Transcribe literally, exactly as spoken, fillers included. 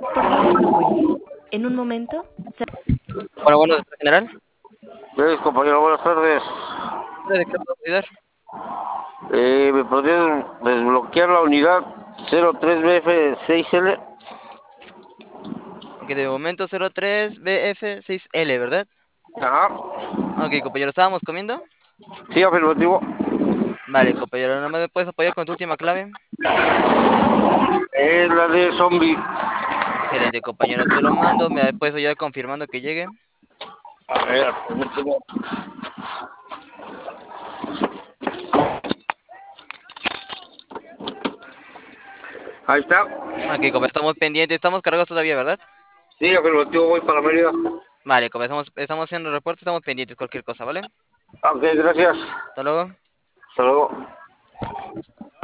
Por favor, no cuelgue. En un momento. se- Bueno, bueno, general. Gracias, compañero, buenas tardes. ¿De qué puedo ayudar? Eh, ¿me podrían desbloquear la unidad cero tres B F seis L? Ok, de momento cero tres B F seis L, ¿verdad? Ajá. Ok, compañero, ¿estábamos comiendo? Sí, afirmativo. Vale, compañero, ¿no me puedes apoyar con tu última clave? Es la de zombie. Excelente, compañero, te lo mando. ¿Me puedes ayudar confirmando que llegue? A ver, permíteme. Ahí está. Ok, compañero, estamos pendientes. Estamos cargados todavía, ¿verdad? Sí, afirmativo, voy para Mérida. Vale, compañero, estamos, estamos haciendo reportes, estamos pendientes, cualquier cosa, ¿vale? Ok, gracias. Hasta luego. Hasta luego.